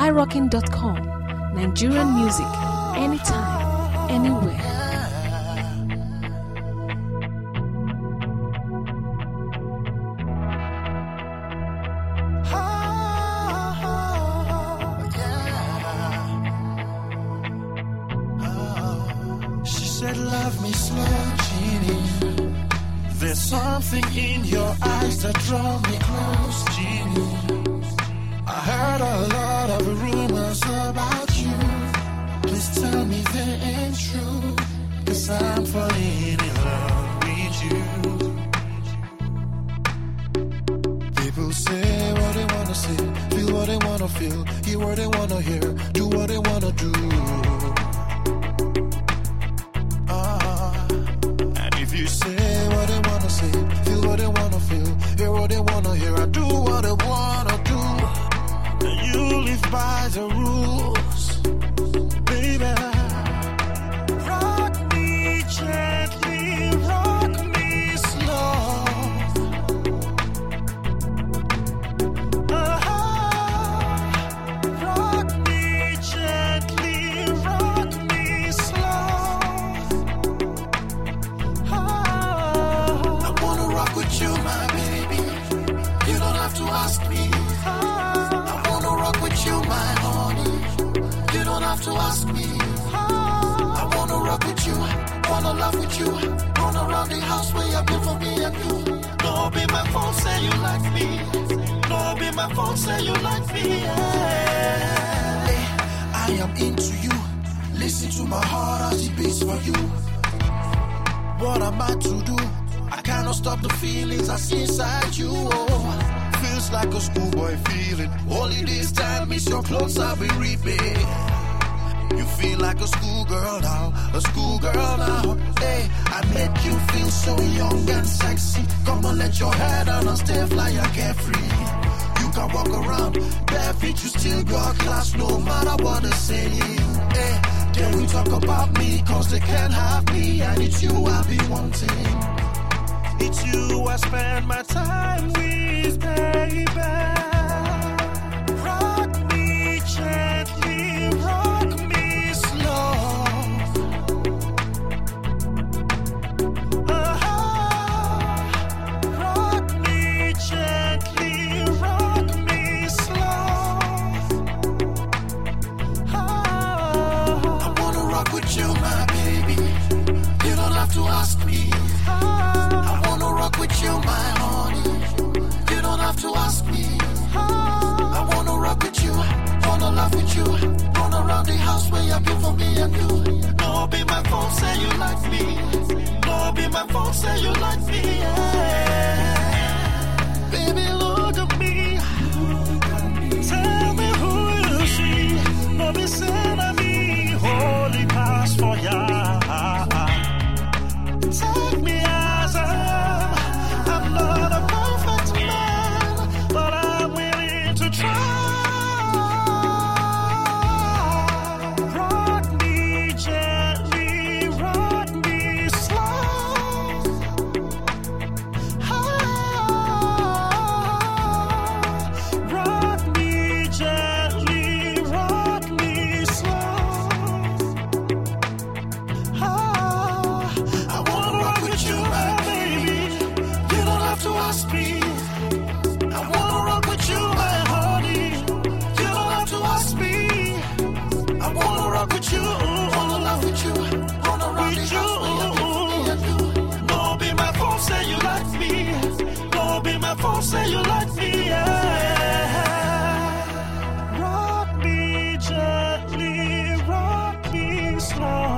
irockin.com. Nigerian music, anytime, anywhere. She said, love me slow, Genie. There's something in your eyes that draw me close, Genie. I heard a lot of rumors about you. Please tell me they ain't true, 'cause I'm falling in love with you. People say what they wanna say, feel what they wanna feel, hear what they wanna hear, do what they wanna do. And if you say what they wanna say, feel what they wanna feel, hear what they wanna hear, I do what they wanna do. And you live by the rules, baby. Rock me gently, rock me slow. Rock me gently, rock me slow. I wanna rock with you, my baby. You don't have to ask me. I wanna rock with you, my honey. You don't have to ask me. I wanna rock with you, wanna laugh with you, run around the house where you been for me and you. No, be my phone, say you like me. No, be my phone, say you like me. Yeah. Hey, I am into you. Listen to my heart as it beats for you. What am I to do? I cannot stop the feelings I see inside you. Oh, feels like a schoolboy feeling. Only this time is your clothes I'll be reaping. You feel like a schoolgirl now, a schoolgirl now. Hey, I make you feel so young and sexy. Come on, let your head down and stay fly and carefree. You can walk around bare feet, you still got class no matter what they say. Hey, can we talk about me, 'cause they can't have me, and it's you I'll be wanting. It's you I spend my time with, baby. Rock me gently, rock me slow. Rock me gently, rock me slow. I wanna rock with you, my baby. You don't have to ask me. I wanna rock with you, my honey. You don't have to ask me. I wanna rock with you, wanna laugh with you, run around the house where you been for me and you. No, be my phone, say you like me. No, be my phone, say you like me. Yeah. Baby, look at me. Tell me who you see. No, be saying I me holy pass for ya. Take me as I am. I'm not a perfect man, but I'm willing to try. Rock me gently, rock me slow. Rock me gently, rock me slow. I wanna rock with you, my baby. You don't have to ask me. I wanna rock with you, my honey. You don't have to ask me. I wanna rock with you, wanna laugh with you, run around the house where you been for me and you. No, be my phone, say you like me. No, be my phone, say you like me. Yeah. Rock me gently, rock me slow.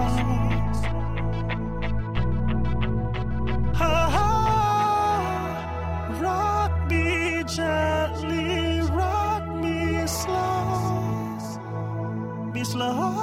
Rock me gently, rock me slow. Be slow.